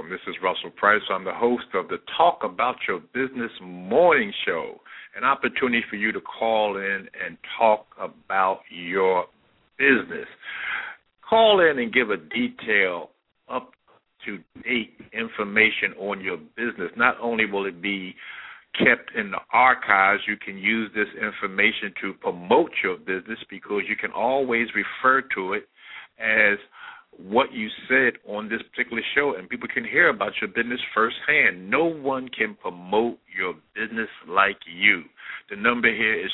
This is Russell Price. I'm the host of the Talk About Your Business Morning Show, an opportunity for you to call in and talk about your business. Call in and give a detailed, up-to-date information on your business. Not only will it be kept in the archives, you can use this information to promote your business because you can always refer to it as what you said on this particular show, and people can hear about your business firsthand. No one can promote your business like you. The number here is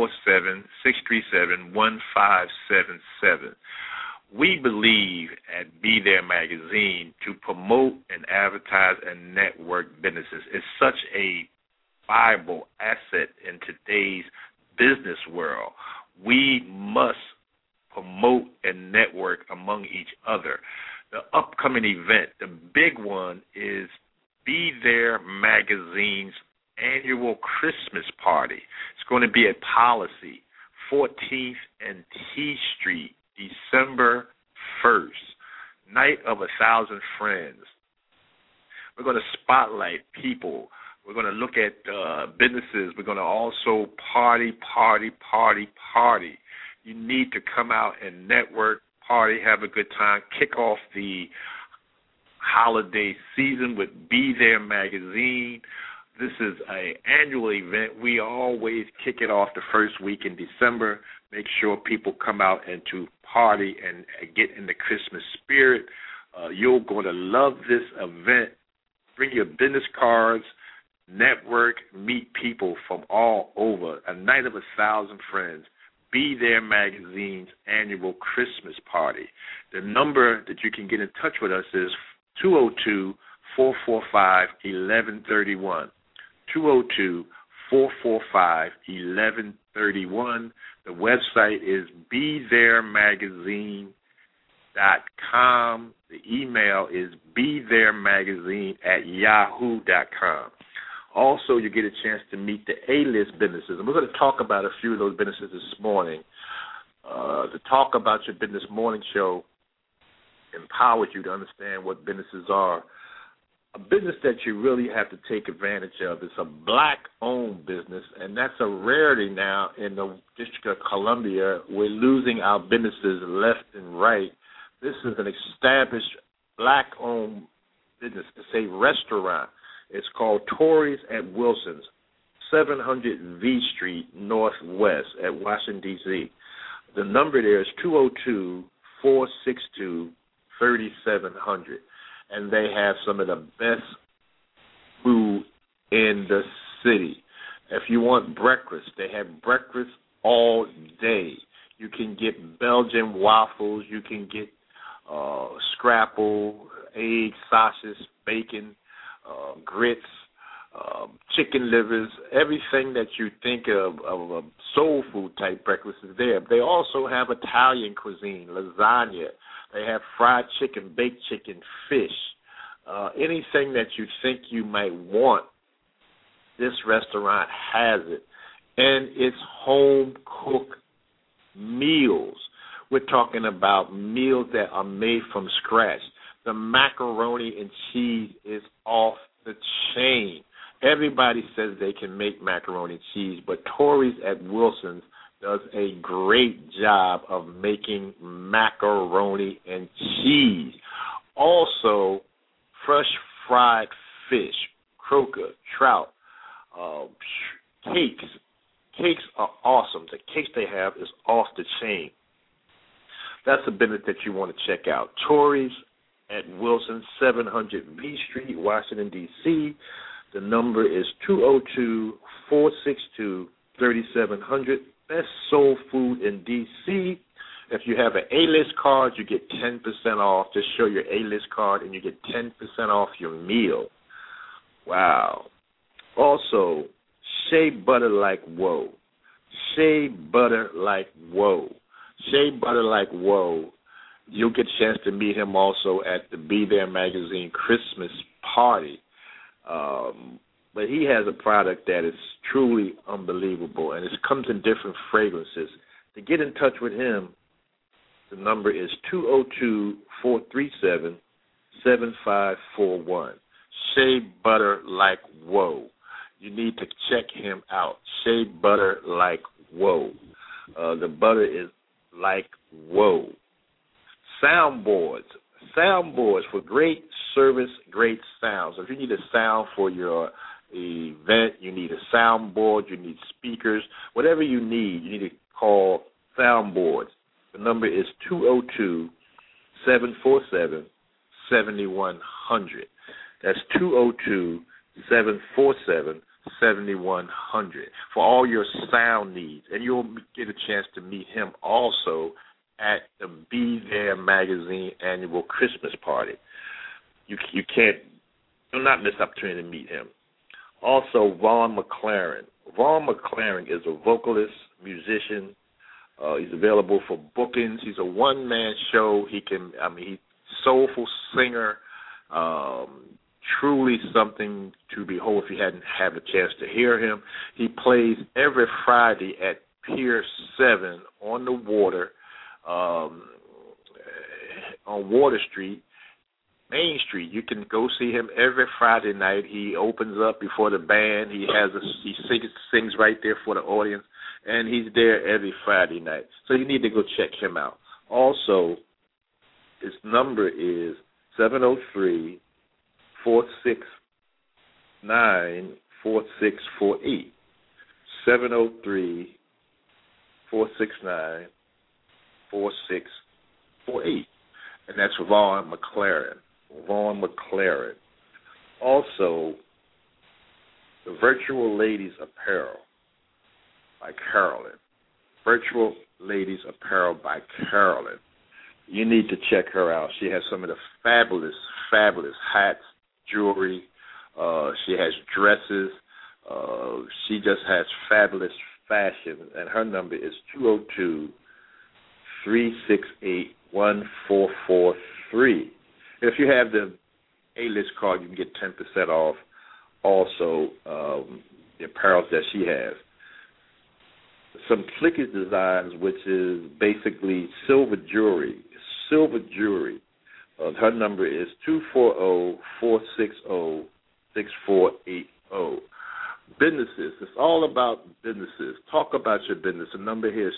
347-637-1577. We believe at Be There Magazine to promote and advertise and network businesses. It's such a viable asset in today's business world. We must promote and network among each other. The upcoming event, the big one, is Be There Magazine's annual Christmas party. It's going to be at Policy, 14th and T Street, December 1st, night of 1,000 friends. We're going to spotlight people. We're going to look at businesses. We're going to also party. You need to come out and network, party, have a good time, kick off the holiday season with Be There Magazine. This is an annual event. We always kick it off the first week in December. Make sure people come out and to party and get in the Christmas spirit. You're going to love this event. Bring your business cards, network, meet people from all over. A night of 1,000 friends. Be There Magazine's annual Christmas party. The number that you can get in touch with us is 202-445-1131. 202-445-1131. The website is betheremagazine.com. The email is betheremagazine@yahoo.com. Also, you get a chance to meet the A-list businesses. And we're going to talk about a few of those businesses this morning. The Talk About Your Business Morning Show empowers you to understand what businesses are. A business that you really have to take advantage of is a black-owned business, and that's a rarity now in the District of Columbia. We're losing our businesses left and right. This is an established black-owned business. It's a restaurant. It's called Tories at Wilson's, 700 V Street Northwest at Washington, D.C. The number there is 202-462-3700. And they have some of the best food in the city. If you want breakfast, they have breakfast all day. You can get Belgian waffles. You can get scrapple, eggs, sausage, bacon, grits, chicken livers, everything that you think of a soul food type breakfast is there. They also have Italian cuisine, lasagna. They have fried chicken, baked chicken, fish, anything that you think you might want. This restaurant has it, and it's home-cooked meals. We're talking about meals that are made from scratch. The macaroni and cheese is off the chain. Everybody says they can make macaroni and cheese, but Tories at Wilson's does a great job of making macaroni and cheese. Also, fresh fried fish, croaker, trout, cakes. Cakes are awesome. The cakes they have is off the chain. That's a business that you want to check out. Tories at Wilson, 700 V Street, Washington, D.C. The number is 202-462-3700. Best soul food in D.C. If you have an A-list card, you get 10% off. Just show your A-list card, and you get 10% off your meal. Wow. Also, Shea Butter Like Whoa. Shea Butter Like Whoa. Shea Butter Like Whoa. You'll get a chance to meet him also at the Be There Magazine Christmas party. But he has a product that is truly unbelievable, and it comes in different fragrances. To get in touch with him, the number is 202-437-6600. 7541. Shea Butter Like Whoa. You need to check him out. Shea Butter Like Whoa. The butter is like whoa. Soundboards for great service, great sounds. So if you need a sound for your event, you need a soundboard, you need speakers, whatever you need to call Soundboards. The number is 202-747-7100. That's 202-747-7100 for all your sound needs. And you'll get a chance to meet him also at the Be There Magazine annual Christmas party. You do not miss the opportunity to meet him. Also, Vaughn McLaren. Vaughn McLaren is a vocalist, musician. He's available for bookings. He's a one-man show. He's soulful singer. Truly something to behold if you hadn't had a chance to hear him. He plays every Friday at Pier 7 on the water, on Water Street, Main Street. You can go see him every Friday night. He opens up before the band. He sings right there for the audience, and he's there every Friday night. So you need to go check him out. Also, his number is 703-469-4648. 703-469-4648. And that's Vaughn McLaren. Vaughn McLaren. Also, the Virtual Ladies Apparel by Carolyn. Virtual Ladies Apparel by Carolyn. You need to check her out. She has some of the fabulous, fabulous hats, jewelry. She has dresses. She just has fabulous fashion. And her number is 202-368-1443. If you have the A-list card, you can get 10% off also the apparel that she has. Some Flickish Designs, which is basically silver jewelry. Her number is 240-460-6480. Businesses. It's all about businesses. Talk about your business. The number here is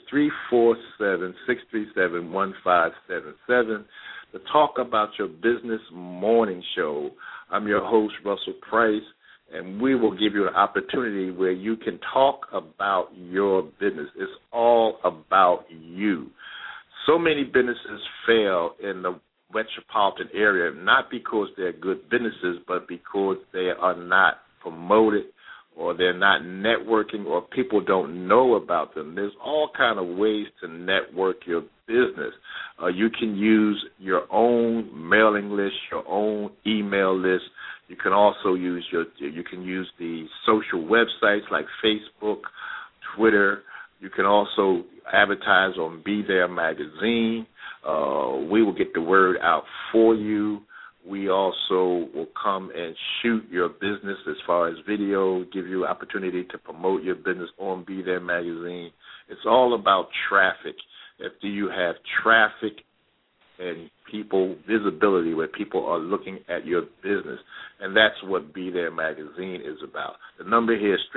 347-637-1577. The Talk About Your Business Morning Show. I'm your host, Russell Price, and we will give you an opportunity where you can talk about your business. It's all about you. So many businesses fail in the metropolitan area, not because they're good businesses, but because they are not promoted, or they're not networking, or people don't know about them. There's all kind of ways to network your business. You can use your own mailing list, your own email list. You can also use the social websites like Facebook, Twitter. You can also advertise on Be There Magazine. We will get the word out for you. We also will come and shoot your business as far as video, give you an opportunity to promote your business on Be There Magazine. It's all about traffic. If you have traffic and visibility where people are looking at your business, and that's what Be There Magazine is about. The number here is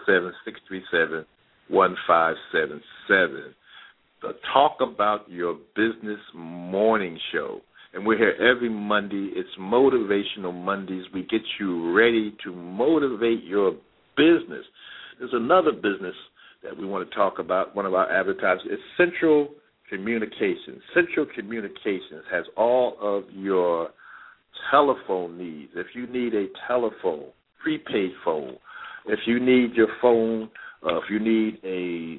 347-637-1577. The Talk About Your Business Morning Show. And we're here every Monday. It's Motivational Mondays. We get you ready to motivate your business. There's another business that we want to talk about, one of our advertisers. It's Central Communications. Central Communications has all of your telephone needs. If you need a telephone, prepaid phone, if you need your phone, if you need a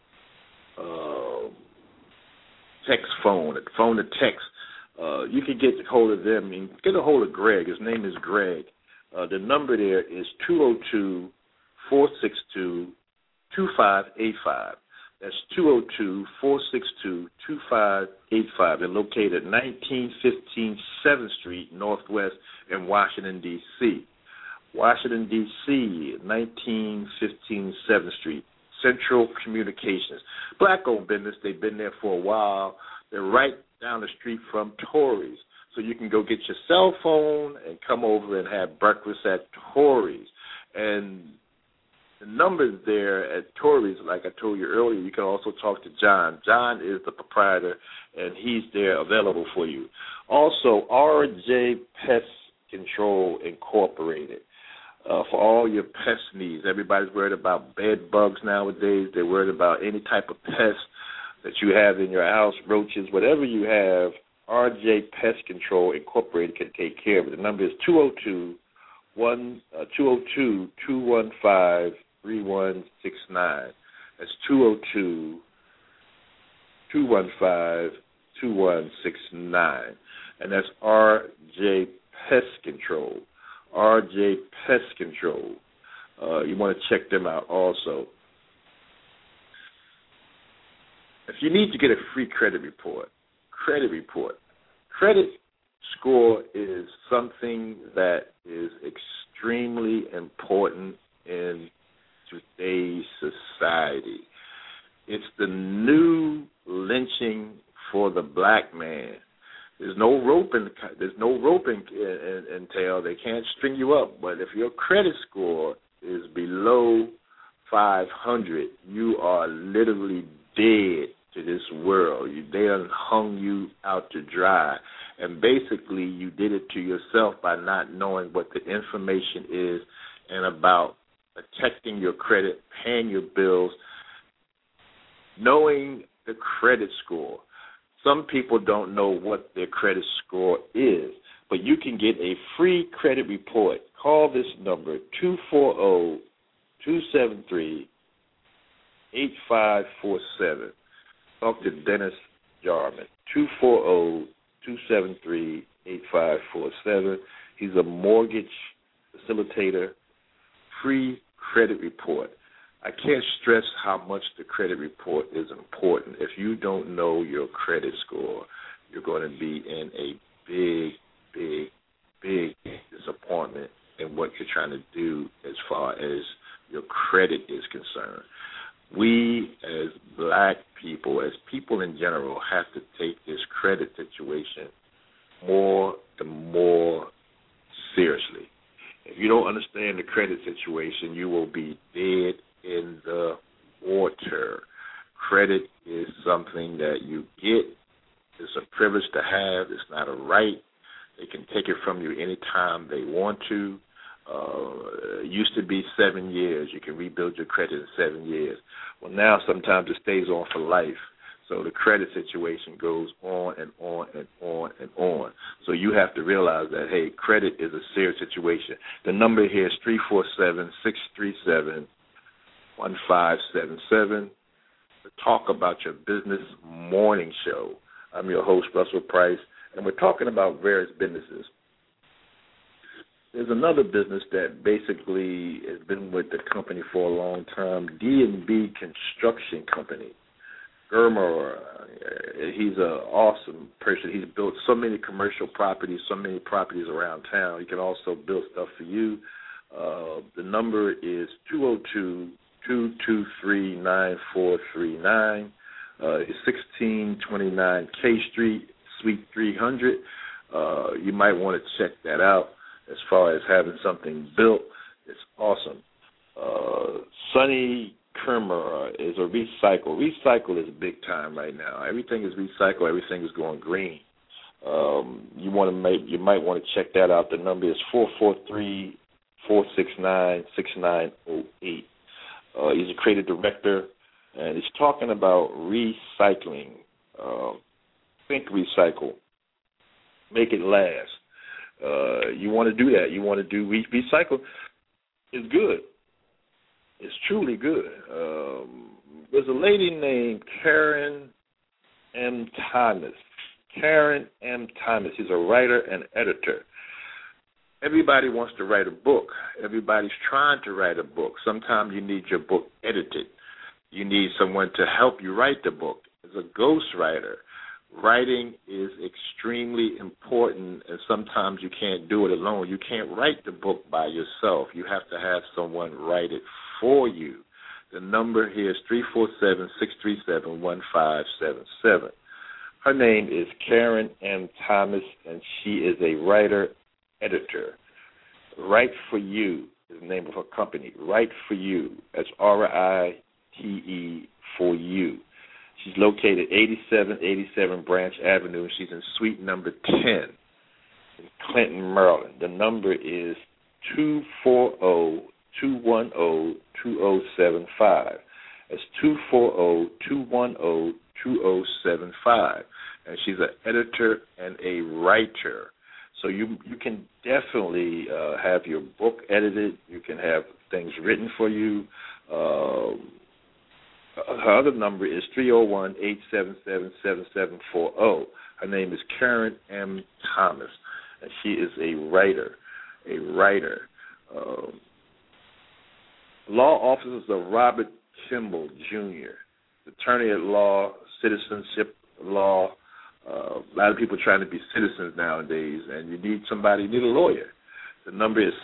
text phone, a phone to text, you can get a hold of them and get a hold of Greg. His name is Greg. The number there is 202-462-2585. That's 202-462-2585. They're located at 1915 7th Street Northwest in Washington, D.C. Washington, D.C., 1915 7th Street. Central Communications. Black-owned business. They've been there for a while. They're right down the street from Tories. So you can go get your cell phone and come over and have breakfast at Torrey's. And the numbers there at Torrey's, like I told you earlier, you can also talk to John. John is the proprietor, and he's there available for you. Also, RJ Pest Control Incorporated. For all your pest needs. Everybody's worried about bed bugs nowadays. They're worried about any type of pest that you have in your house, roaches, whatever you have. RJ Pest Control Incorporated can take care of it. The number is 202-215-3169. That's 202-215-2169. And that's RJ Pest Control. RJ Pest Control. You want to check them out also. If you need to get a free credit report. Credit score is something that is extremely important in today's society. It's the new lynching for the black man. There's no rope in tail. They can't string you up. But if your credit score is below 500, you are literally dead to this world. They done hung you out to dry. And basically you did it to yourself by not knowing what the information is and about protecting your credit, paying your bills, knowing the credit score. Some people don't know what their credit score is, but you can get a free credit report. Call this number, 240-273-8547. Talk to Dennis Jarman, 240-273-8547. He's a mortgage facilitator, free credit report. I can't stress how much the credit report is important. If you don't know your credit score, you're going to be in a big disappointment in what you're trying to do as far as your credit is concerned. We as black people, as people in general, have to take this credit situation more and more seriously. If you don't understand the credit situation, you will be dead in the water. Credit is something that you get. It's a privilege to have. It's not a right. They can take it from you anytime they want to. It used to be 7 years. You can rebuild your credit in 7 years. Well, now sometimes it stays on for life. So the credit situation goes on and on and on and on. So you have to realize that, hey, credit is a serious situation. The number here is 347-637-1577. To talk about your business morning show. I'm your host, Russell Price, and we're talking about various businesses. There's another business that basically has been with the company for a long time, D&B Construction Company. Germer, he's an awesome person. He's built so many commercial properties, so many properties around town. He can also build stuff for you. The number is 202-223-9439. It's 1629 K Street, Suite 300. You might want to check that out. As far as having something built, it's awesome. Sonny Kermer is a recycle. Recycle is big time right now. Everything is recycled. Everything is going green. You might want to check that out. The number is 443-469-6908. He's a creative director, and he's talking about recycling. Think recycle. Make it last. You want to do that. You want to do recycle. It's good. It's truly good. There's a lady named Karen M. Thomas. Karen M. Thomas. She's a writer and editor. Everybody wants to write a book. Everybody's trying to write a book. Sometimes you need your book edited. You need someone to help you write the book. As a ghostwriter, writing is extremely important, and sometimes you can't do it alone. You can't write the book by yourself. You have to have someone write it for you. The number here is 347-637-1577. Her name is Karen M. Thomas, and she is a writer, editor. Write for You is the name of her company. Write for You. That's RITE for You. She's located 8787 Branch Avenue. She's in suite number 10 in Clinton, Maryland. The number is 240-210-2075. That's 240-210-2075. And she's an editor and a writer. So you can definitely have your book edited. You can have things written for you. Her other number is 301-877-7740. Her name is Karen M. Thomas, and she is a writer. Law offices of Robert Kimball, Jr., attorney at law, citizenship law. A lot of people trying to be citizens nowadays, and you need a lawyer. The number is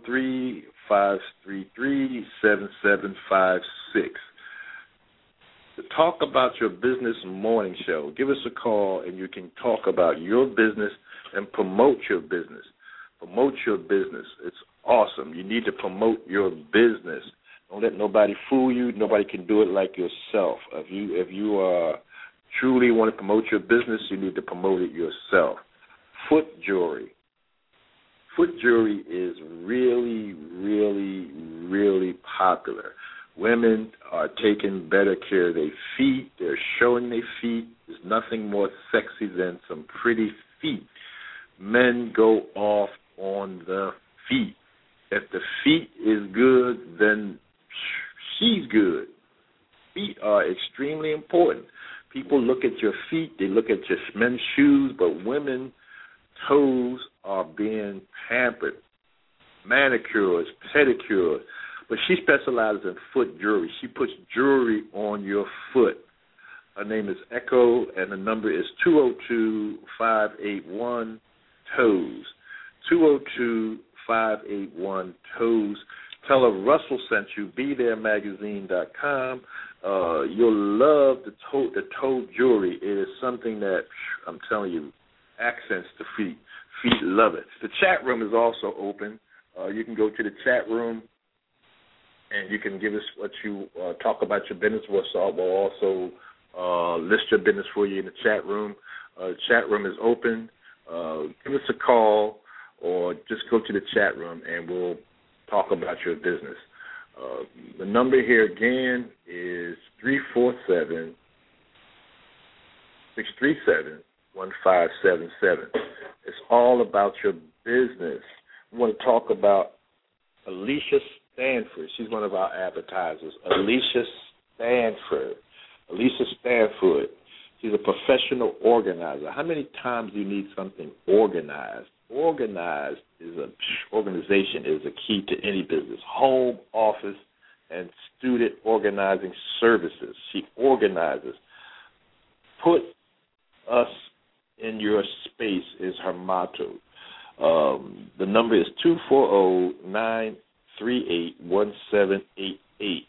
703-533-7756. To talk about your business morning show, give us a call, and you can talk about your business and promote your business. Promote your business. It's awesome. You need to promote your business. Don't let nobody fool you. Nobody can do it like yourself. If you truly want to promote your business, you need to promote it yourself. Foot jewelry. Foot jewelry is really, really, really popular. Women are taking better care of their feet. They're showing their feet. There's nothing more sexy than some pretty feet. Men go off on the feet. If the feet is good, then she's good. Feet are extremely important. People look at your feet, they look at your men's shoes, but women's toes are being pampered. Manicures, pedicures. But she specializes in foot jewelry. She puts jewelry on your foot. Her name is Echo, and the number is 202-581-TOES. 202-581-TOES. Tell her Russell sent you, BeThereMagazine.com. You'll love the toe jewelry. It is something that, I'm telling you, accents the feet. Feet love it. The chat room is also open. You can go to the chat room, and you can give us what you talk about your business. We'll also list your business for you in the chat room. The chat room is open. Give us a call or just go to the chat room, and we'll talk about your business. The number here again is 347-637-1577. It's all about your business. We want to talk about Alicia Stanford. She's one of our advertisers. Alicia Stanford. She's a professional organizer. How many times do you need something organized? Organization is a key to any business. Home, office, and student organizing services. She organizes. Put us in your space is her motto. The number is 240-938-1788.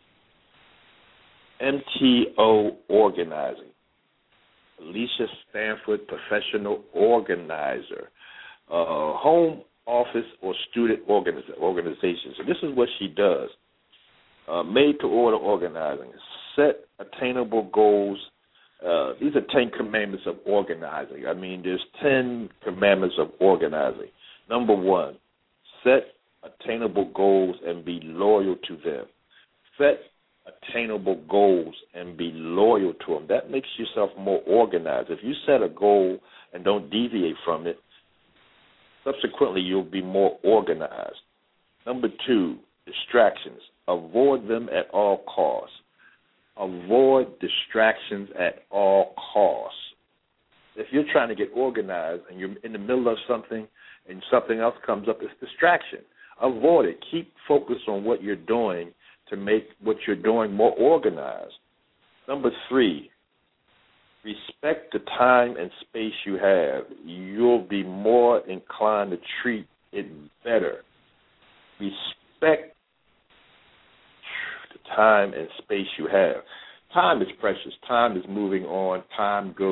MTO Organizing. Alicia Stanford, professional organizer. Home, office, or student organizations. So this is what she does. Made-to-order organizing. Set attainable goals. These are 10 commandments of organizing. I mean, there's 10 commandments of organizing. Number 1, set attainable goals and be loyal to them. Set attainable goals and be loyal to them. That makes yourself more organized. If you set a goal and don't deviate from it, subsequently you'll be more organized. Number 2, distractions. Avoid them at all costs. Avoid distractions at all costs. If you're trying to get organized and you're in the middle of something and something else comes up, it's distraction. Avoid it. Keep focused on what you're doing to make what you're doing more organized. Number 3, respect the time and space you have. You'll be more inclined to treat it better. Respect the time and space you have. Time is precious. Time is moving on. Time goes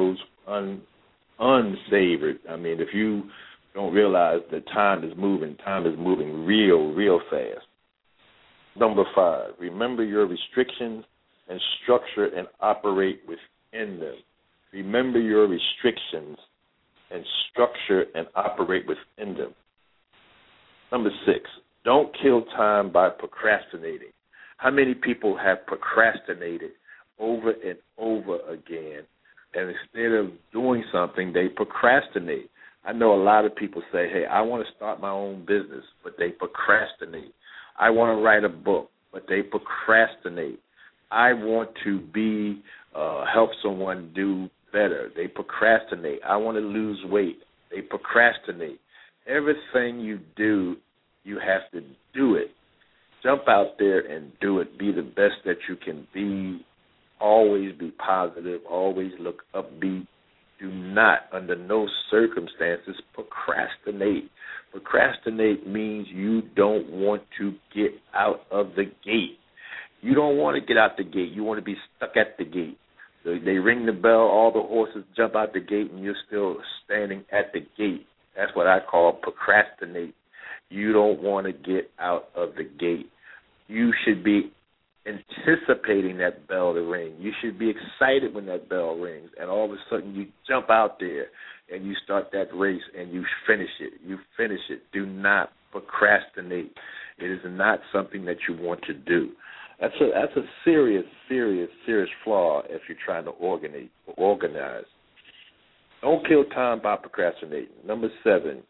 unsavored. I mean, if you don't realize that time is moving real fast. Number 5, remember your restrictions and structure and operate within them. Remember your restrictions and structure and operate within them. Number 6, don't kill time by procrastinating. How many people have procrastinated over and over again, and instead of doing something, they procrastinate? I know a lot of people say, hey, I want to start my own business, but they procrastinate. I want to write a book, but they procrastinate. I want to help someone do better. They procrastinate. I want to lose weight. They procrastinate. Everything you do, you have to do it. Jump out there and do it. Be the best that you can be. Always be positive. Always look upbeat. Do not, under no circumstances, procrastinate. Procrastinate means you don't want to get out of the gate. You don't want to get out the gate. You want to be stuck at the gate. So they ring the bell, all the horses jump out the gate, and you're still standing at the gate. That's what I call procrastinate. You don't want to get out of the gate. You should be anticipating that bell to ring. You should be excited when that bell rings, and all of a sudden you jump out there and you start that race and you finish it. You finish it. Do not procrastinate. It is not something that you want to do. That's a serious flaw if you're trying to organize. Don't kill time by procrastinating. Number 7,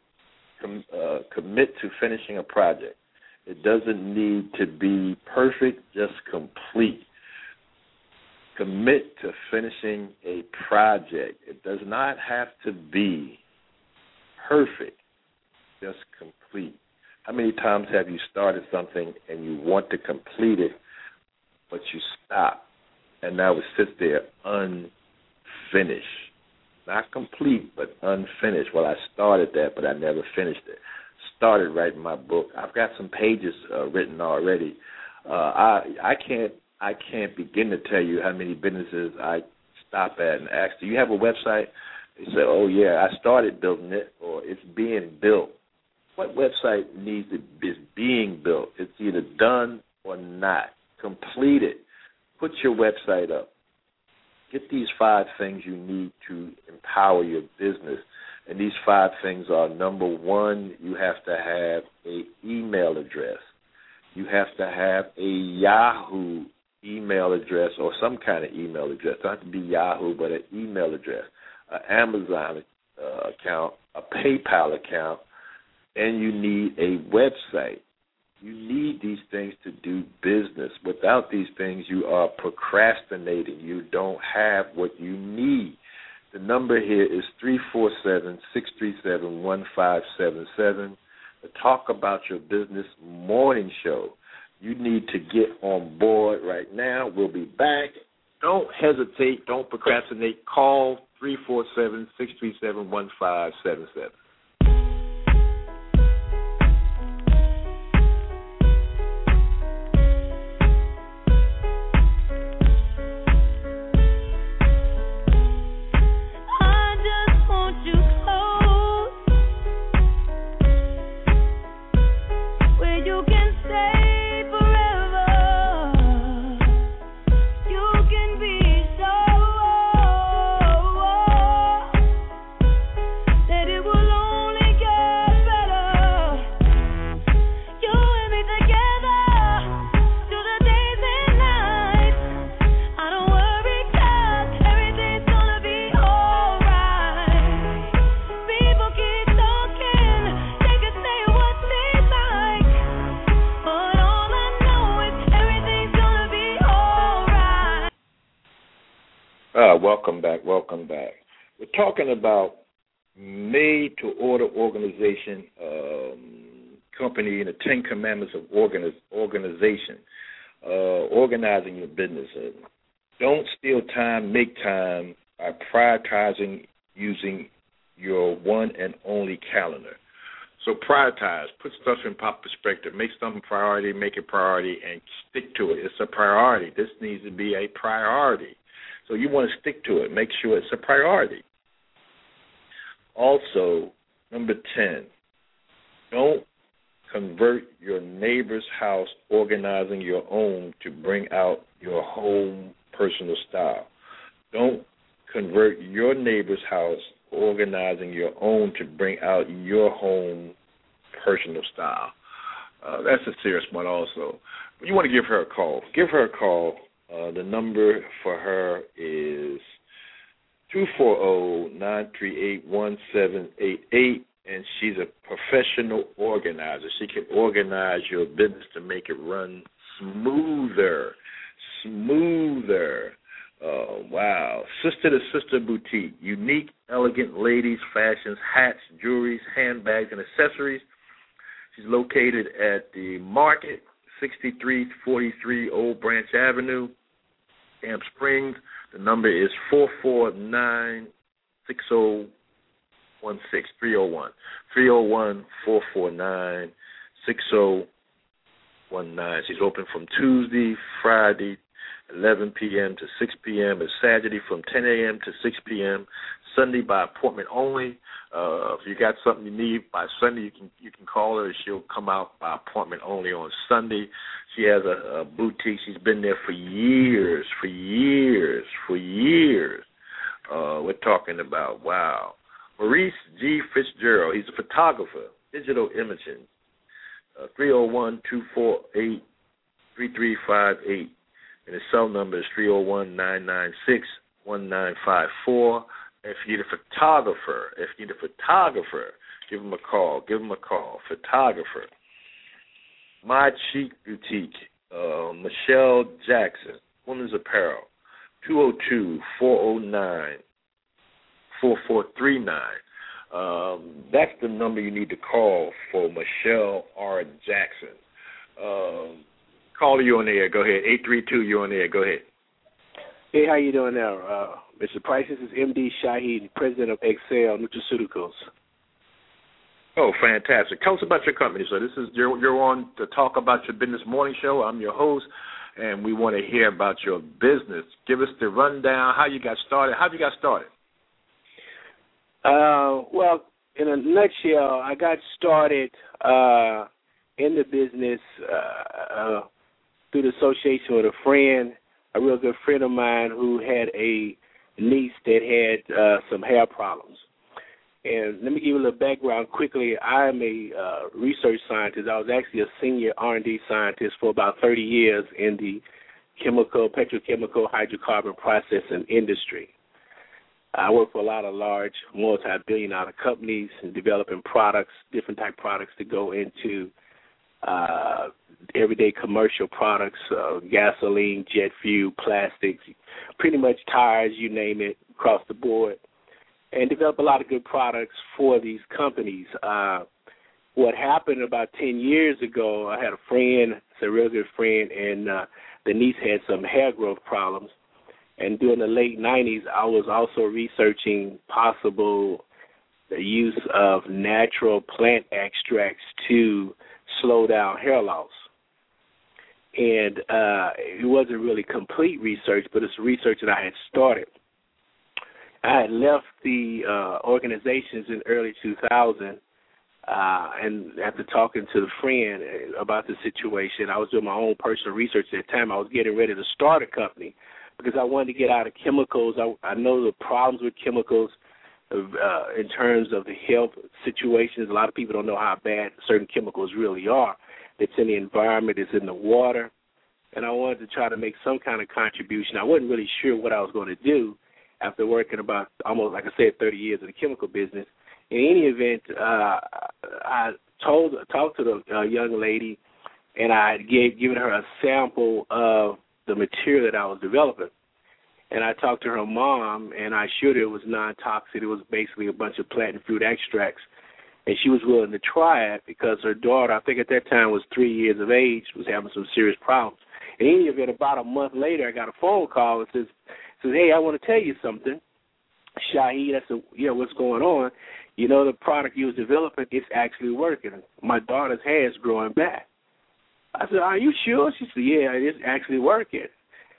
commit to finishing a project. It doesn't need to be perfect, just complete. Commit to finishing a project. It does not have to be perfect, just complete. How many times have you started something and you want to complete it, but you stop, and now it sits there unfinished? Not complete, but unfinished. Well, I started that, but I never finished it. Started writing my book. I've got some pages written already. I can't begin to tell you how many businesses I stop at and ask, do you have a website? They say, oh, yeah, I started building it, or it's being built. What website is being built? It's either done or not. Complete it. Put your website up. Get these 5 things you need to empower your business. And these 5 things are, number 1, you have to have an email address. You have to have a Yahoo email address or some kind of email address. It doesn't have to be Yahoo, but an email address, an Amazon account, a PayPal account, and you need a website. You need these things to do business. Without these things, you are procrastinating. You don't have what you need. The number here is 347-637-1577. The Talk About Your Business morning show. You need to get on board right now. We'll be back. Don't hesitate. Don't procrastinate. Call 347-637-1577. Welcome back. We're talking about made-to-order organization, company, and the 10 Commandments of organization, organizing your business. Don't steal time, make time by prioritizing using your one and only calendar. So prioritize, put stuff in pop perspective, make something priority, make it priority, and stick to it. It's a priority. This needs to be a priority. So you want to stick to it. Make sure it's a priority. Also, number 10, don't convert your neighbor's house organizing your own to bring out your home personal style. Don't convert your neighbor's house organizing your own to bring out your home personal style. That's a serious one also. But you want to give her a call. Give her a call. The number for her is 240-938-1788, and she's a professional organizer. She can organize your business to make it run smoother. Wow. Sister to Sister Boutique, unique, elegant ladies' fashions, hats, jewelry, handbags, and accessories. She's located at the Market, 6343 Old Branch Avenue, Camp Springs. The number is 449-6016, 301-449-6019. She's open from Tuesday, Friday, 11 p.m. to 6 p.m. and Saturday from 10 a.m. to 6 p.m. Sunday by appointment only. If you got something you need by Sunday, you can call her. She'll come out by appointment only on Sunday. She has a boutique. She's been there for years. We're talking about, wow. Maurice G. Fitzgerald, he's a photographer, digital imaging, 301-248-3358. And his cell number is 301-996-1954. If you need a photographer, give him a call. Photographer. My Chic Boutique, Michelle Jackson, Women's Apparel, 202-409-4439. That's the number you need to call for Michelle R. Jackson. Caller, you on the air. Go ahead. 832, you're on the air. Go ahead. Hey, how you doing now, Mr. Price? This is M.D. Shaheed, president of Excel Nutraceuticals. Oh, fantastic. Tell us about your company, sir. This is you're on to talk about your business morning show. I'm your host, and we want to hear about your business. Give us the rundown, how you got started. How you got started? Well, in a nutshell, I got started in the business through the association with a friend, a real good friend of mine who had a niece that had some hair problems. And let me give you a little background quickly. I am a research scientist. I was actually a senior R&D scientist for about 30 years in the petrochemical, hydrocarbon processing industry. I work for a lot of large multi-billion-dollar companies and developing products, different type products to go into everyday commercial products, gasoline, jet fuel, plastics, pretty much tires, you name it, across the board, and develop a lot of good products for these companies. What happened about 10 years ago, I had a friend, it's a real good friend, and the niece had some hair growth problems. And during the late 90s, I was also researching possible use of natural plant extracts to slow down hair loss. And it wasn't really complete research, but it's research that I had started. I had left the organizations in early 2000, and after talking to the friend about the situation, I was doing my own personal research at the time. I was getting ready to start a company because I wanted to get out of chemicals. I know the problems with chemicals in terms of the health situations. A lot of people don't know how bad certain chemicals really are. It's in the environment, it's in the water, and I wanted to try to make some kind of contribution. I wasn't really sure what I was going to do after working about almost, like I said, 30 years in the chemical business. In any event, I talked to the young lady, and I had given her a sample of the material that I was developing. And I talked to her mom, and I assured her it was non-toxic. It was basically a bunch of plant and fruit extracts. And she was willing to try it because her daughter, I think at that time was 3 years of age, was having some serious problems. In any event, about a month later, I got a phone call that says, hey, I want to tell you something. Shaheed, I said, yeah, what's going on? You know, the product you was developing, it's actually working. My daughter's hair is growing back. I said, are you sure? She said, yeah, it's actually working.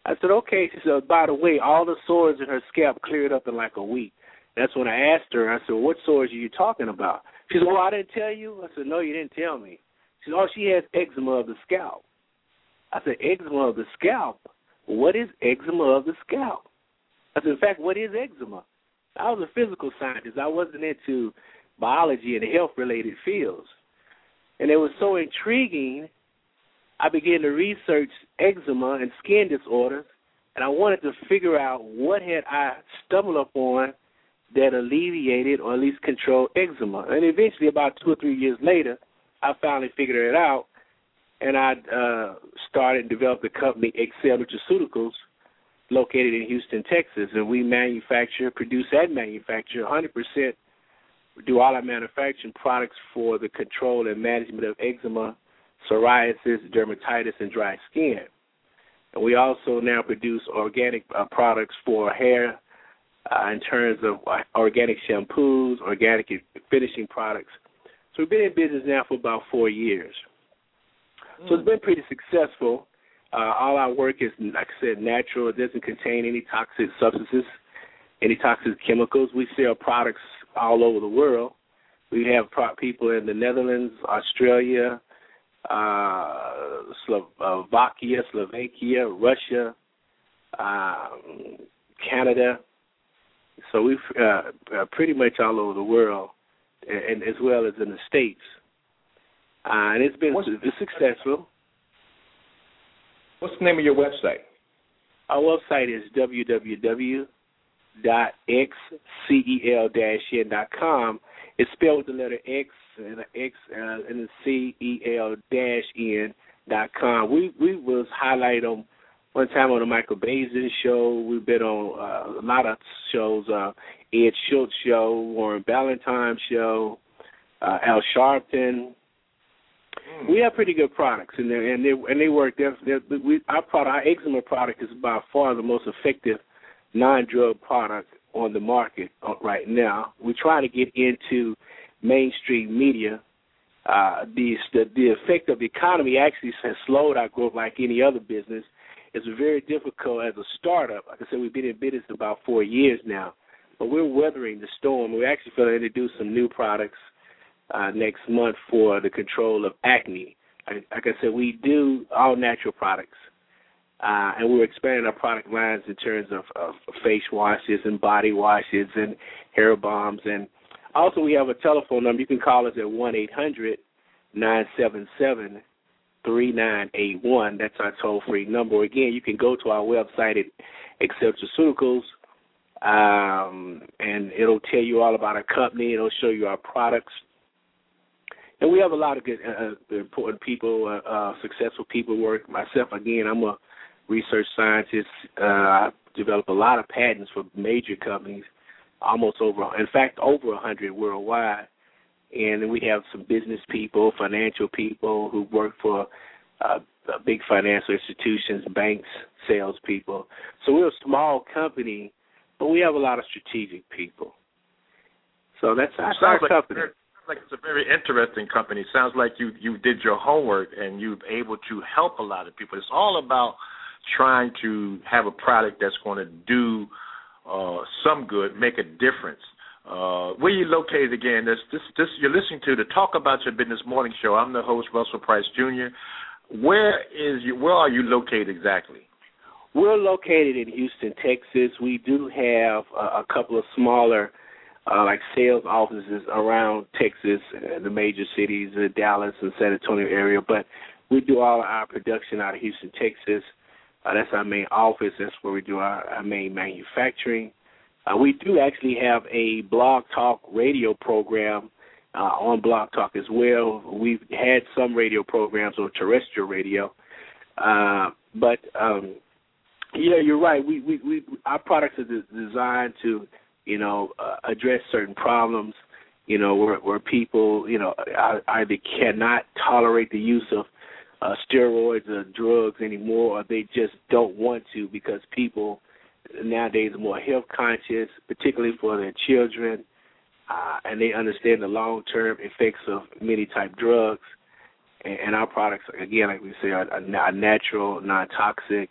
I said, okay. She said, by the way, all the sores in her scalp cleared up in like a week. That's when I asked her, I said, what sores are you talking about? She said, well, I didn't tell you. I said, no, you didn't tell me. She said, oh, she has eczema of the scalp. I said, eczema of the scalp? What is eczema of the scalp? I said, in fact, what is eczema? I was a physical scientist. I wasn't into biology and health-related fields. And it was so intriguing, I began to research eczema and skin disorders, and I wanted to figure out what had I stumbled upon that alleviated or at least controlled eczema. And eventually, about 2 or 3 years later, I finally figured it out, and I started and developed the company Excel Nutraceuticals, located in Houston, Texas. And we produce and manufacture 100%, do all our manufacturing products for the control and management of eczema, psoriasis, dermatitis, and dry skin. And we also now produce organic products for hair in terms of organic shampoos, organic finishing products. So we've been in business now for about 4 years. So it's been pretty successful. All our work is, like I said, natural. It doesn't contain any toxic substances, any toxic chemicals. We sell products all over the world. We have people in the Netherlands, Australia, Slovakia, Russia, Canada. So we've pretty much all over the world, and as well as in the States. And it's been successful. What's the name of your website? Our website is www.xcel-n.com. It's spelled with the letter X and the X and the CEL-N.com. We was highlighted on one time on the Michael Basin show. We've been on a lot of shows, Ed Schultz show, Warren Ballantyne show, Al Sharpton. We have pretty good products, and they work. Our eczema product is by far the most effective non-drug product on the market right now. We're trying to get into mainstream media. The effect of the economy actually has slowed our growth like any other business. It's very difficult as a startup. Like I said, we've been in business about 4 years now, but we're weathering the storm. We're actually going to introduce some new products next month for the control of acne. Like I said, we do all natural products, and we're expanding our product lines in terms of face washes and body washes and hair balms. And also we have a telephone number. You can call us at 1-800-977-3981. That's our toll-free number. Again, you can go to our website at Excel Nutraceuticals, and it'll tell you all about our company. It'll show you our products. And we have a lot of good, important people, successful people work. Myself, again, I'm a research scientist. I develop a lot of patents for major companies, over 100 worldwide. And we have some business people, financial people who work for big financial institutions, banks, salespeople. So we're a small company, but we have a lot of strategic people. So that's our company. Like it's a very interesting company. It sounds like you did your homework and you're able to help a lot of people. It's all about trying to have a product that's going to do some good, make a difference. Where are you located again? This you're listening to the Talk About Your Business Morning Show. I'm the host, Russell Price Jr. Where are you located exactly? We're located in Houston, Texas. We do have a couple of smaller sales offices around Texas, the major cities, Dallas and San Antonio area, but we do all of our production out of Houston, Texas. That's our main office. That's where we do our main manufacturing. We do actually have a Blog Talk radio program on Blog Talk as well. We've had some radio programs on terrestrial radio, but you're right. We our products are designed to address certain problems, where people, either cannot tolerate the use of steroids or drugs anymore, or they just don't want to because people nowadays are more health conscious, particularly for their children, and they understand the long-term effects of many type drugs. And our products, again, like we say, are natural, non-toxic,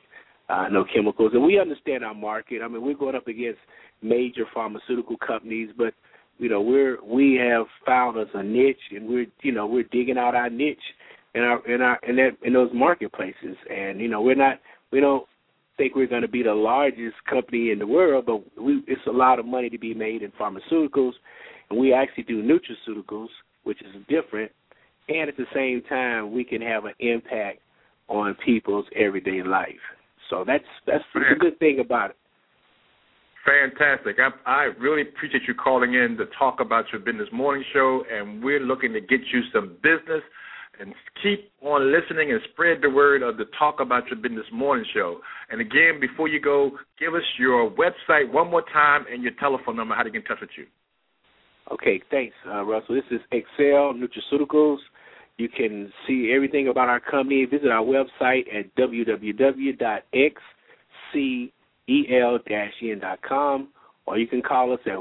no chemicals. And we understand our market. I mean, we're going up against major pharmaceutical companies, but we have found us a niche, and we're digging out our niche in those marketplaces. And we don't think we're going to be the largest company in the world, but it's a lot of money to be made in pharmaceuticals, and we actually do nutraceuticals, which is different. And at the same time, we can have an impact on people's everyday life. So that's a good thing about it. Fantastic. I really appreciate you calling in to talk about your business morning show, and we're looking to get you some business. And keep on listening and spread the word of the Talk About Your Business morning show. And again, before you go, give us your website one more time and your telephone number, how to get in touch with you. Okay, thanks, Russell. This is Excel Nutraceuticals. You can see everything about our company. Visit our website at www.xcel-en.com, or you can call us at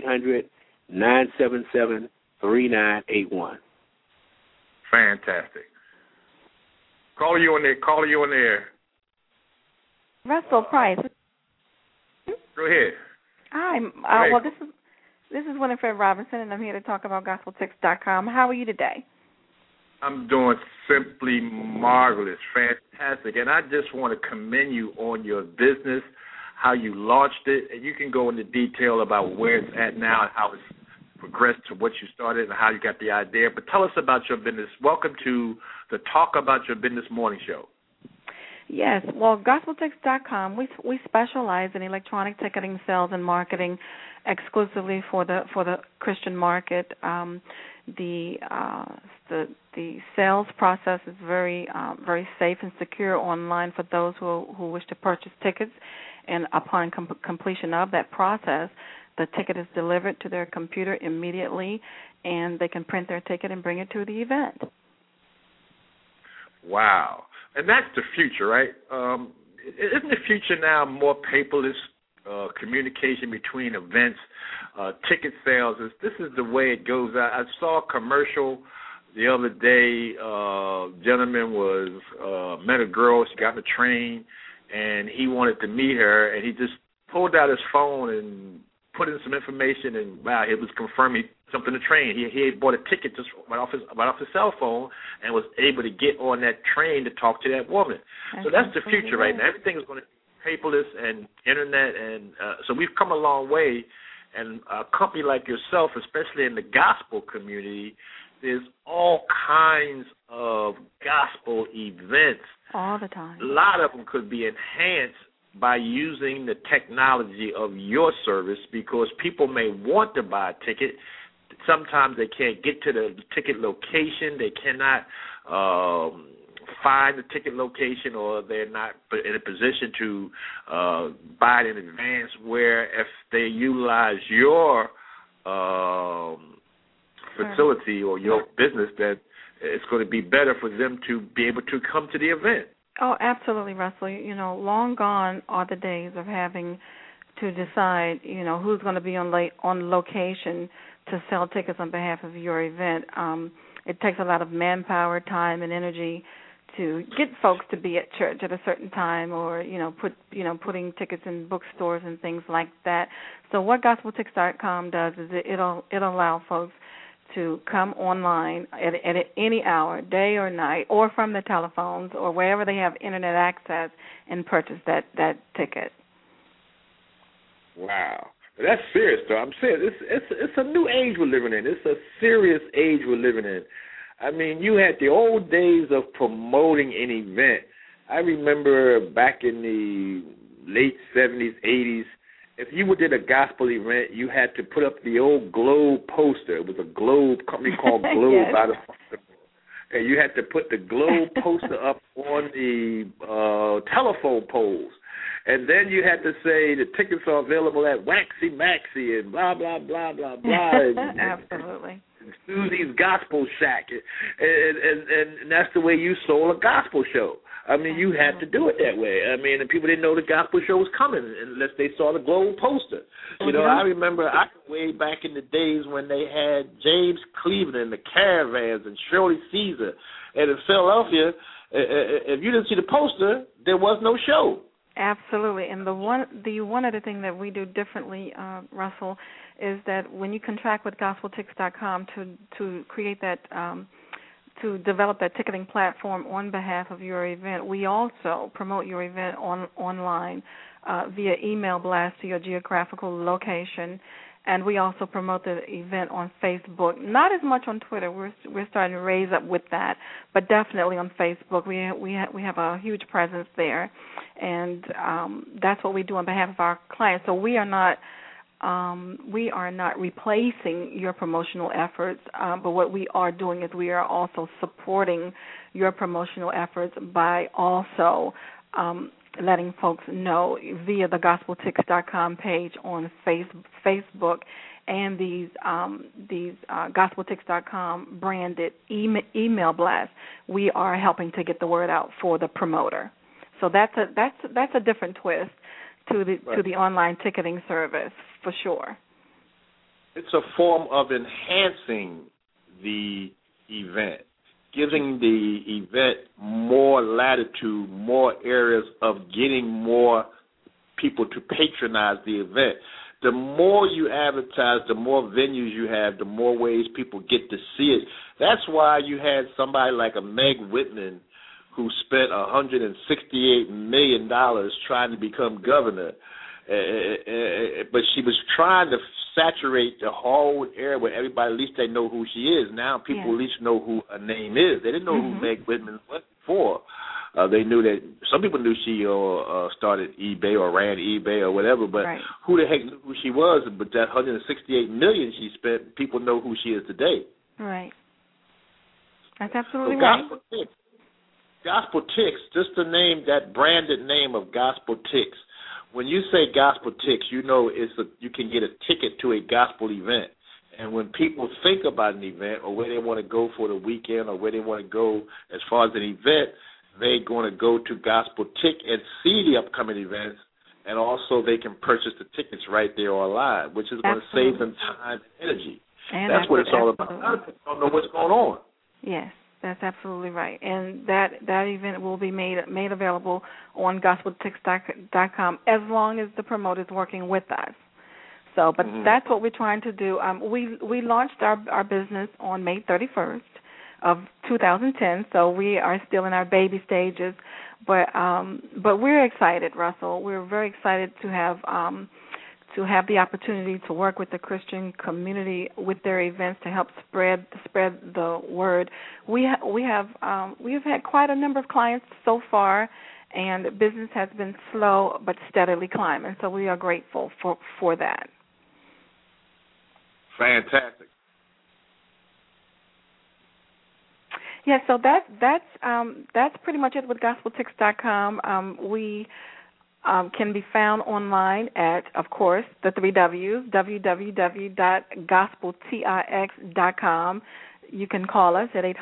1-800-977-3981. Fantastic. Call you on there. Russell Price. Go ahead. Hi. Well, this is Winifred Robinson, and I'm here to talk about GospelTix.com. How are you today? I'm doing simply marvelous, fantastic, and I just want to commend you on your business, how you launched it, and you can go into detail about where it's at now and how it's progressed to what you started and how you got the idea. But tell us about your business. Welcome to the Talk About Your Business morning show. Yes, well, GospelTix.com, we specialize in electronic ticketing, sales, and marketing exclusively for the Christian market. The sales process is very safe and secure online for those who wish to purchase tickets, and upon completion of that process, the ticket is delivered to their computer immediately, and they can print their ticket and bring it to the event. Wow. And that's the future, right? Isn't the future now more paperless communication between events, ticket sales? This is the way it goes. I saw a commercial the other day. Gentleman met a girl. She got on the train, and he wanted to meet her, and he just pulled out his phone and put in some information, and wow, it was confirming something to train. He had bought a ticket just right off his cell phone and was able to get on that train to talk to that woman. So that's the future right now. Everything is going to be paperless and internet, and so we've come a long way. And a company like yourself, especially in the gospel community, there's all kinds of gospel events. All the time. A lot of them could be enhanced by using the technology of your service, because people may want to buy a ticket. Sometimes they can't get to the ticket location. They cannot find the ticket location, or they're not in a position to buy it in advance, where if they utilize your facility or your business, that it's going to be better for them to be able to come to the event. Oh, absolutely, Russell. Long gone are the days of having to decide, who's going to be on location to sell tickets on behalf of your event. It takes a lot of manpower, time, and energy to get folks to be at church at a certain time, or putting tickets in bookstores and things like that. So what GospelTix.com does is it'll allow folks to come online at any hour, day or night, or from the telephones or wherever they have internet access, and purchase that ticket. Wow. That's serious, though. I'm serious. It's a new age we're living in. It's a serious age we're living in. I mean, you had the old days of promoting an event. I remember back in the late 70s, 80s, if you did a gospel event, you had to put up the old Globe poster. It was a Globe company called Globe Yes. out of and you had to put the Globe poster up on the telephone poles. And then you had to say the tickets are available at Waxy Maxy and blah, blah, blah, blah, blah. Absolutely. And Susie's Gospel Shack. And that's the way you sold a gospel show. I mean, you had to do it that way. I mean, and people didn't know the gospel show was coming unless they saw the Globe poster. I remember way back in the days when they had James Cleveland and the Caravans and Shirley Caesar. And in Philadelphia, if you didn't see the poster, there was no show. Absolutely. And the one other thing that we do differently, Russell, is that when you contract with GospelTix.com to create that to develop that ticketing platform on behalf of your event, we also promote your event online via email blast to your geographical location, and we also promote the event on Facebook. Not as much on Twitter. We're starting to raise up with that, but definitely on Facebook. We have a huge presence there, and that's what we do on behalf of our clients. So we are not replacing your promotional efforts, but what we are doing is we are also supporting your promotional efforts by also letting folks know via the GospelTix.com page on Facebook and these GospelTix.com branded email blasts. We are helping to get the word out for the promoter. So that's a different twist to the online ticketing service, for sure. It's a form of enhancing the event, giving the event more latitude, more areas of getting more people to patronize the event. The more you advertise, the more venues you have, the more ways people get to see it. That's why you had somebody like a Meg Whitman who spent $168 million trying to become governor. But she was trying to saturate the whole area where everybody, at least they know who she is. Now people at least know who her name is. They didn't know who Meg Whitman was before. They knew that some people knew she started eBay or ran eBay or whatever, but who the heck knew who she was? But that $168 million she spent, people know who she is today. Right. That's absolutely right. Gospel Tix, just the name, that branded name of Gospel Tix. When you say Gospel Tix, you know you can get a ticket to a gospel event. And when people think about an event or where they want to go for the weekend or where they want to go as far as an event, they're going to go to Gospel Tix and see the upcoming events, and also they can purchase the tickets right there online, which is going to save them time and energy. And that's what it's all about. A lot of people don't know what's going on. Yes. That's absolutely right, and that event will be made available on GospelTix.com as long as the promoter is working with us. So, but that's what we're trying to do. We launched our business on May 31st of 2010, so we are still in our baby stages, but we're excited, Russell. We're very excited to have the opportunity to work with the Christian community with their events to help spread the word. We have had quite a number of clients so far, and business has been slow but steadily climbing. So we are grateful for that. Fantastic. Yeah, so that's pretty much it with GospelTix.com. We can be found online at, of course, the three W's, www.gospeltix.com. You can call us at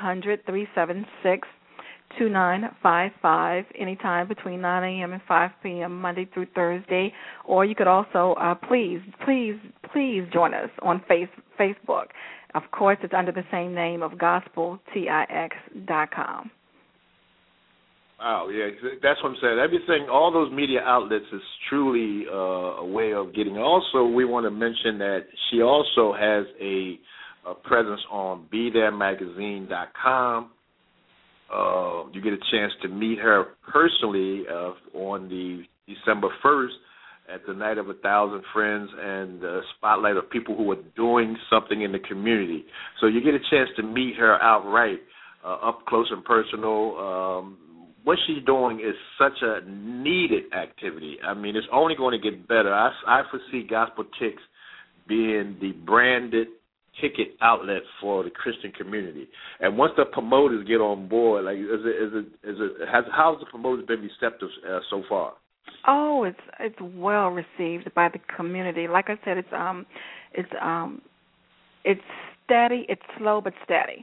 800-376-2955 anytime between 9 a.m. and 5 p.m. Monday through Thursday. Or you could also please join us on Facebook. Of course, it's under the same name of GospelTix.com. Wow, yeah, that's what I'm saying. Everything, all those media outlets is truly a way of getting. Also, we want to mention that she also has a presence on BeThereMagazine.com. You get a chance to meet her personally on the December 1st at the Night of 1,000 Friends and spotlight of people who are doing something in the community. So you get a chance to meet her outright, up close and personal. What she's doing is such a needed activity. I mean, it's only going to get better. I foresee Gospel Tix being the branded ticket outlet for the Christian community. And once the promoters get on board, like, how's the promoters been receptive so far? Oh, it's well received by the community. Like I said, it's steady. It's slow but steady.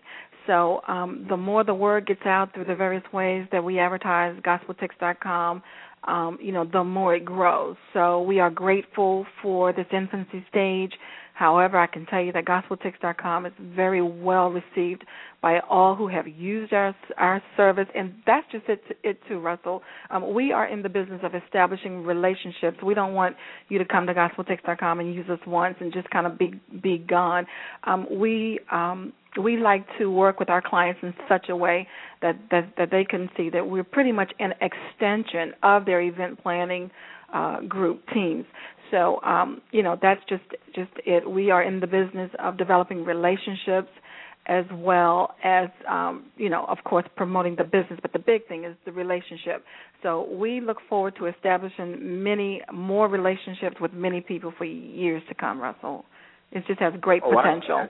So the more the word gets out through the various ways that we advertise, gospeltix.com, the more it grows. So we are grateful for this infancy stage. However, I can tell you that gospeltix.com is very well received by all who have used our service, and that's just it too, Russell. We are in the business of establishing relationships. We don't want you to come to gospeltix.com and use us once and just kind of be gone. We like to work with our clients in such a way that they can see that we're pretty much an extension of their event planning group teams. So, that's just it. We are in the business of developing relationships as well as, of course, promoting the business. But the big thing is the relationship. So we look forward to establishing many more relationships with many people for years to come, Russell. It just has great potential.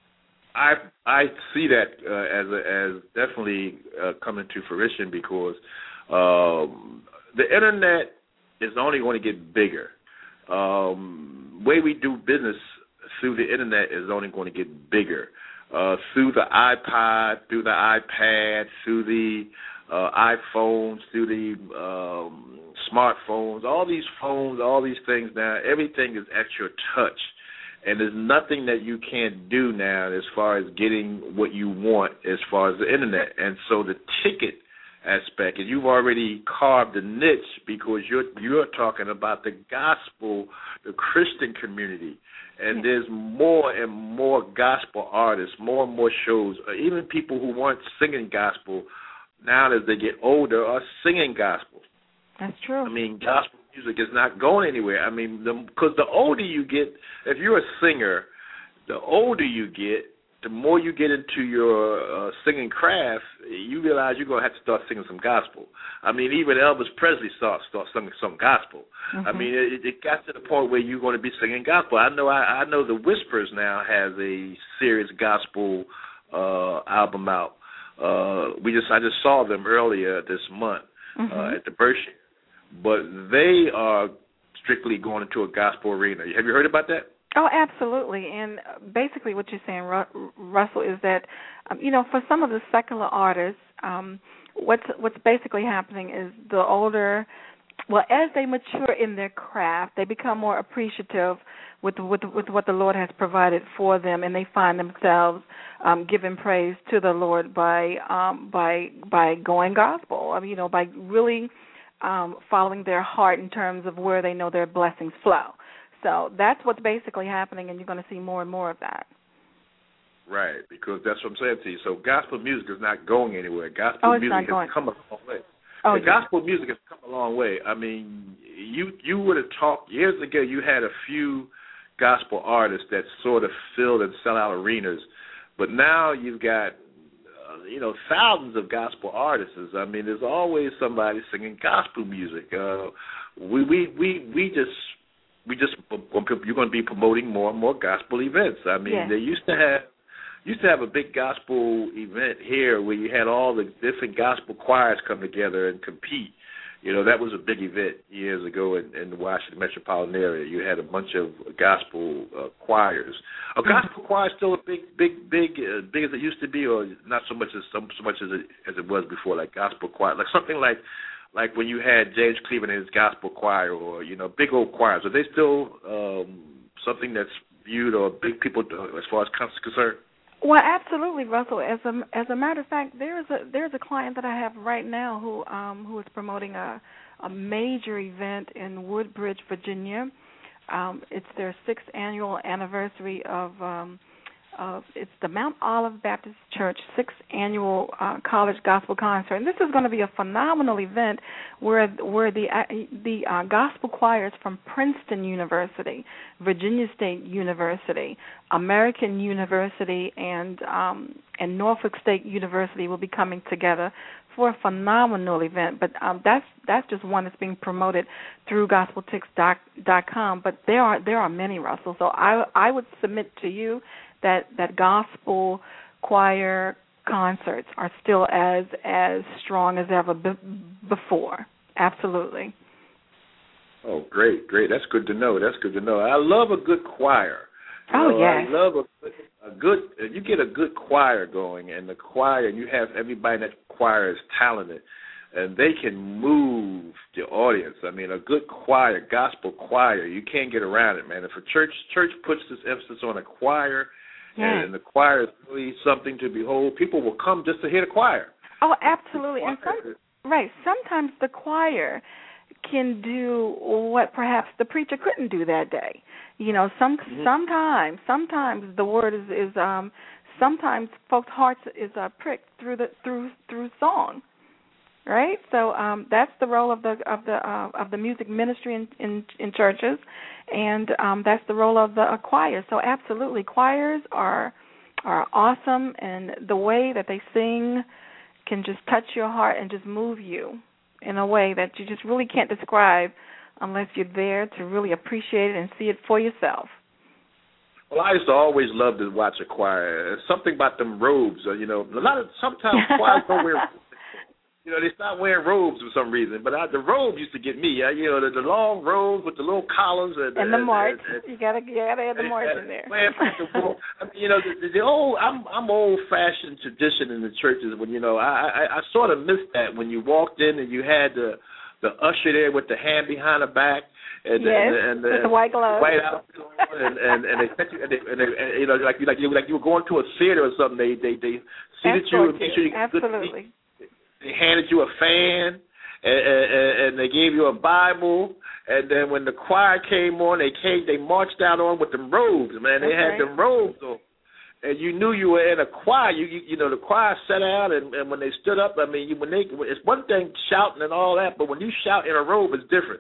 I see that as definitely coming to fruition because the Internet is only going to get bigger. Way we do business through the Internet is only going to get bigger. Through the iPod, through the iPad, through the iPhones, through the smartphones, all these phones, all these things now, everything is at your touch. And there's nothing that you can't do now as far as getting what you want as far as the Internet. And so the ticket aspect, and you've already carved a niche because you're talking about the gospel, the Christian community. And there's more and more gospel artists, more and more shows, even people who weren't singing gospel, now as they get older, are singing gospel. That's true. I mean, gospel music is not going anywhere. I mean, because the older you get, if you're a singer, the older you get, the more you get into your singing craft, you realize you're going to have to start singing some gospel. I mean, even Elvis Presley start singing some gospel. Mm-hmm. I mean, it got to the point where you're going to be singing gospel. I know the Whispers now has a serious gospel album out. I just saw them earlier this month at the Berkshire. But they are strictly going into a gospel arena. Have you heard about that? Oh, absolutely. And basically what you're saying, Russell, is that, for some of the secular artists, what's basically happening is the older, as they mature in their craft, they become more appreciative with what the Lord has provided for them, and they find themselves giving praise to the Lord by going gospel, by really following their heart in terms of where they know their blessings flow. So that's what's basically happening, and you're going to see more and more of that. Right, because that's what I'm saying to you. So gospel music is not going anywhere. Gospel music has come a long way. Gospel music has come a long way. I mean, you would have talked years ago. You had a few gospel artists that sort of filled and sell out arenas, but now you've got thousands of gospel artists. I mean, there's always somebody singing gospel music. You're going to be promoting more and more gospel events. I mean, They used to have a big gospel event here where you had all the different gospel choirs come together and compete. That was a big event years ago in the Washington metropolitan area. You had a bunch of gospel choirs. A gospel choir still a big as it used to be, or not so much as it was before, like gospel choir, like something like when you had James Cleveland and his gospel choir, or big old choirs. Are they still something that's viewed or big people as far as concerned? Well, absolutely, Russell. As a matter of fact, there's a client that I have right now who is promoting a major event in Woodbridge, Virginia. It's their 6th annual anniversary of it's the Mount Olive Baptist Church 6th annual college gospel concert, and this is going to be a phenomenal event where the gospel choirs from Princeton University, Virginia State University, American University, and Norfolk State University will be coming together for a phenomenal event. But that's just one that's being promoted through gospeltix.com. But there are many, Russell. So I would submit to you that gospel choir concerts are still as strong as ever before. Absolutely. Oh, great. That's good to know. I love a good choir. Yes. I love a good. You get a good choir going, and the choir, and you have everybody in that choir is talented, and they can move the audience. I mean, a good choir, gospel choir, you can't get around it, man. If a church puts this emphasis on a choir, and the choir is really something to behold, people will come just to hear the choir. Oh, absolutely. And sometimes the choir can do what perhaps the preacher couldn't do that day. Sometimes the word is sometimes folks' hearts is pricked through song, right? So that's the role of the music ministry in churches, and that's the role of the choir. So absolutely, choirs are awesome, and the way that they sing can just touch your heart and just move you in a way that you just really can't describe unless you're there to really appreciate it and see it for yourself. Well, I used to always love to watch a choir. Something about them robes, sometimes choirs don't wear. They start wearing robes for some reason, but the robe used to get me. The long robes with the little collars and the march. You gotta add the march in there. The old. I'm old-fashioned tradition in the churches. When I sort of missed that when you walked in and you had the usher there with the hand behind the back. And with the white gloves, white outfit, and they sent you, and like you were going to a theater or something. They seated you and made sure you got good seat. They handed you a fan, and they gave you a Bible, and then when the choir came on, they marched out on with them robes, man. They had them robes on, and you knew you were in a choir. The choir sat out, and when they stood up, I mean, it's one thing shouting and all that, but when you shout in a robe, it's different.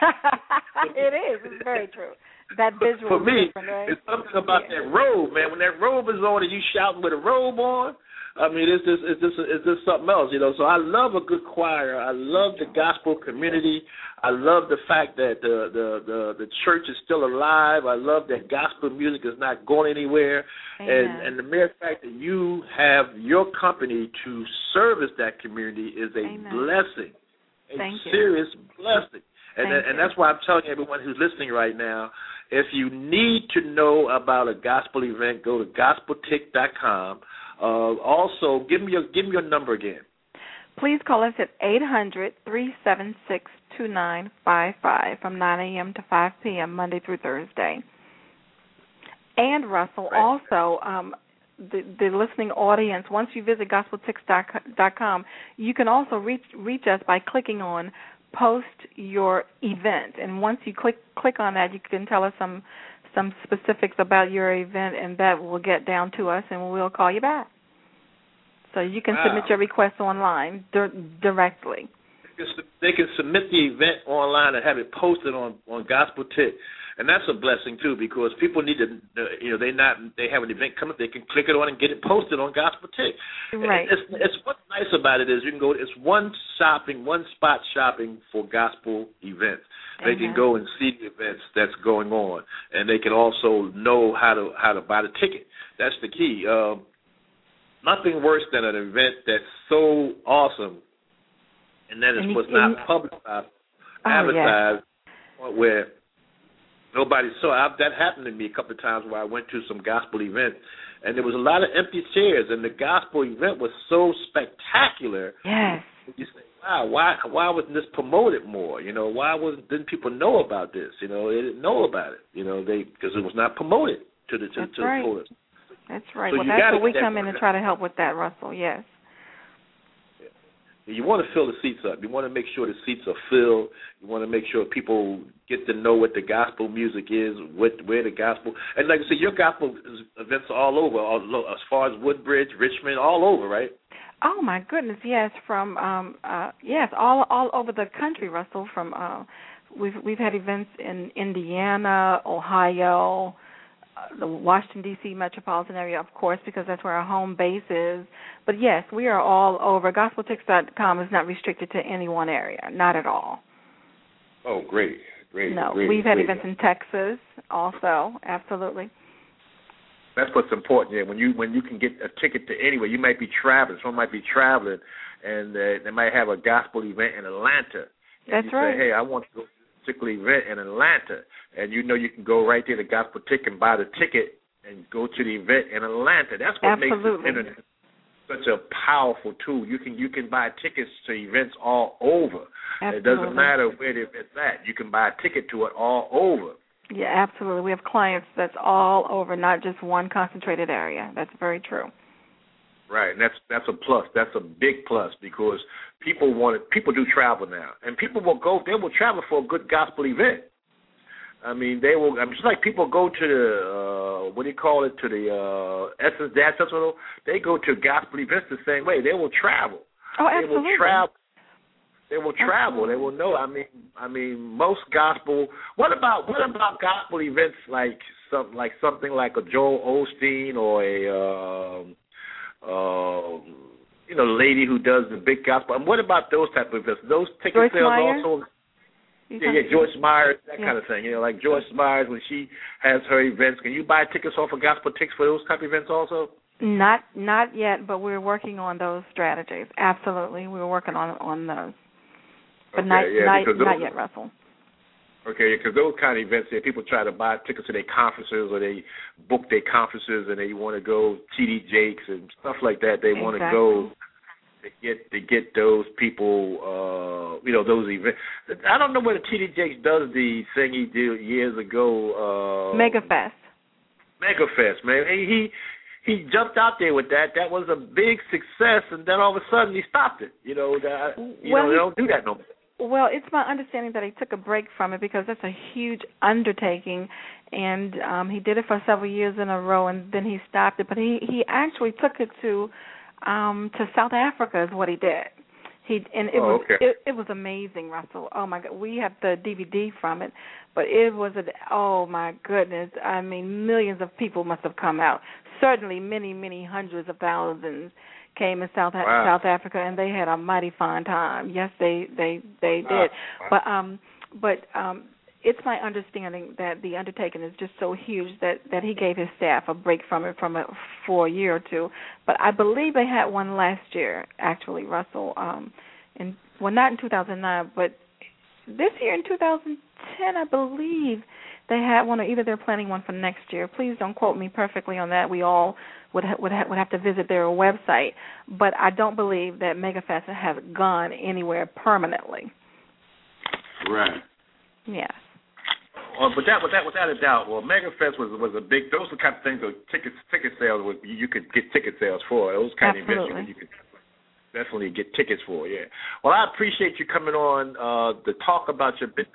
It is. It's very true. That visual for me, is different, right? It's something about that robe, man. When that robe is on and you shouting with a robe on, I mean, it's just something else, So I love a good choir. I love the gospel community. I love the fact that the church is still alive. I love that gospel music is not going anywhere. And the mere fact that you have your company to service that community is a blessing, serious blessing. And that's why I'm telling everyone who's listening right now, if you need to know about a gospel event, go to gospeltick.com. Also, give me your number again. Please call us at 800-376-2955 from 9 a.m. to 5 p.m. Monday through Thursday. And, Russell, also, the listening audience, once you visit gospeltick.com, you can also reach us by clicking on Post Your Event. And once you click on that, you can tell us some specifics about your event, and that will get down to us, and we'll call you back. So you can submit your request online directly. They can submit the event online and have it posted on Gospel Tick, and that's a blessing too, because people need to, they have an event coming up, they can click it on and get it posted on Gospel Tick. Right. It's what's nice about it is you can go. It's one spot shopping for gospel events. They can go and see the events that's going on, and they can also know how to buy the ticket. That's the key. Nothing worse than an event that's so awesome, and then it was not publicized, advertised, where nobody saw. That happened to me a couple of times where I went to some gospel event, and there was a lot of empty chairs, and the gospel event was so spectacular. Yes. You say, wow, why wasn't this promoted more? Why didn't people know about this? They didn't know about it. Because it was not promoted to the tourists. That's right. So well, that's where we come in and try to help with that, Russell. Yes. You want to fill the seats up. You want to make sure the seats are filled. You want to make sure people get to know what the gospel music is, where the gospel. And like I said, your gospel events are all over, as far as Woodbridge, Richmond, all over, right? Oh my goodness, yes. From all over the country, Russell. From we've had events in Indiana, Ohio, the Washington, D.C. metropolitan area, of course, because that's where our home base is. But, yes, we are all over. GospelTix.com is not restricted to any one area, not at all. Oh, great. No, we've had events in Texas also, absolutely. That's what's important. Yeah, when you can get a ticket to anywhere, you might be traveling. Someone might be traveling, and they might have a gospel event in Atlanta. That's right. Say, hey, I want to go to particular event in Atlanta, and you can go right there to Gospel Ticket and buy the ticket and go to the event in Atlanta. That's what makes the internet such a powerful tool. You can buy tickets to events all over. Absolutely. It doesn't matter where the event's at. You can buy a ticket to it all over. Yeah, absolutely. We have clients that's all over, not just one concentrated area. That's very true. Right, and that's a plus. That's a big plus because people do travel now, and people will travel for a good gospel event. I mean, just like people go to to the Essence Dance Festival. They go to gospel events the same way. They will travel. Oh, absolutely. They will travel. They will know. I mean, most gospel. What about gospel events like something like a Joel Osteen or the lady who does the big gospel? And what about those type of events? Those ticket Joyce sales Meyer? also. Yeah, Joyce Meyer, that kind of thing. Like Joyce Meyer when she has her events. Can you buy tickets off of gospel tickets for those type of events also? Not yet, but we're working on those strategies. Absolutely, we're working on those. But not yet, Russell. Okay, because those kind of events, people try to buy tickets to their conferences or they book their conferences and they want to go T.D. Jakes and stuff like that. They want to go to get those people, those events. I don't know whether T.D. Jakes does the thing he did years ago. MegaFest. MegaFest, man. He jumped out there with that. That was a big success, and then all of a sudden he stopped it. They don't do that no more. Well, it's my understanding that he took a break from it because that's a huge undertaking, and he did it for several years in a row, and then he stopped it. But he actually took it to South Africa is what he did. It was amazing, Russell. Oh my God, we have the DVD from it, but it was oh my goodness. I mean, millions of people must have come out. Certainly, many hundreds of thousands came in South Africa, and they had a mighty fine time. Yes, they did. Wow. But it's my understanding that the undertaking is just so huge that he gave his staff a break from it for a year or two. But I believe they had one last year, actually, Russell. Not in 2009, but this year in 2010, I believe they had one, or either they're planning one for next year. Please don't quote me perfectly on that. We all would have to visit their website. But I don't believe that MegaFest has gone anywhere permanently. Right. Yes. But that without a doubt. Well, MegaFest was a big. Those are the kind of things that ticket sales you could get ticket sales for. Those kind of events you could definitely get tickets for. Yeah. Well, I appreciate you coming on to talk about your business.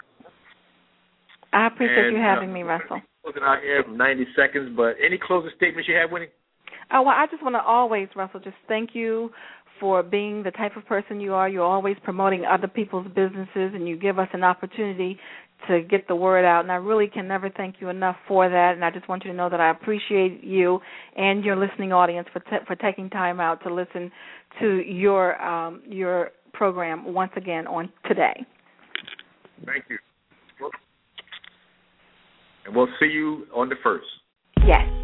I appreciate you having me, Russell. Looking out here 90 seconds, but any closing statements you have, Winnie? Oh, well, I just want to always, Russell, just thank you for being the type of person you are. You're always promoting other people's businesses, and you give us an opportunity to get the word out, and I really can never thank you enough for that, and I just want you to know that I appreciate you and your listening audience for taking time out to listen to your program once again on today. Thank you. And we'll see you on the 1st. Yes.